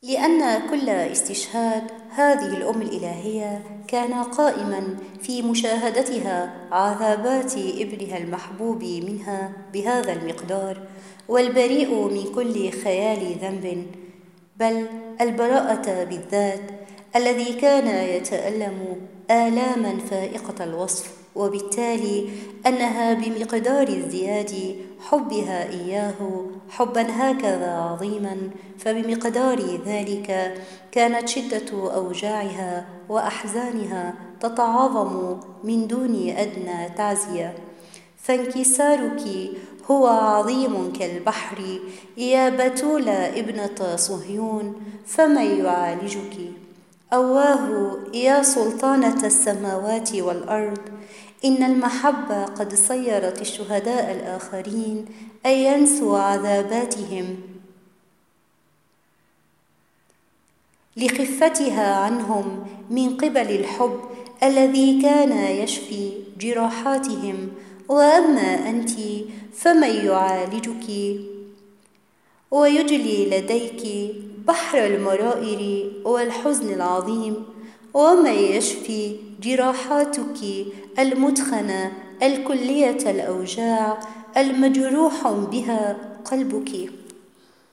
لأن كل استشهاد هذه الأم الإلهية كان قائماً في مشاهدتها عذابات ابنها المحبوب منها بهذا المقدار، والبريء من كل خيال ذنب، بل البراءة بالذات، الذي كان يتألم آلاماً فائقة الوصف، وبالتالي أنها بمقدار ازدياد حبها إياه حباً هكذا عظيماً، فبمقدار ذلك كانت شدة أوجاعها وأحزانها تتعاظم من دون أدنى تعزية. فانكسارك هو عظيم كالبحر يا بتول ابنة صهيون، فمن يعالجك؟ أواه يا سلطانة السماوات والأرض، إن المحبة قد صيرت الشهداء الآخرين أن ينسوا عذاباتهم لخفتها عنهم من قبل الحب الذي كان يشفي جراحاتهم. وأما أنت فمن يعالجك ويجلي لديك بحر المرائر والحزن العظيم؟ ومن يشفي جراحاتك المدخنة الكلية الأوجاع المجروح بها قلبك؟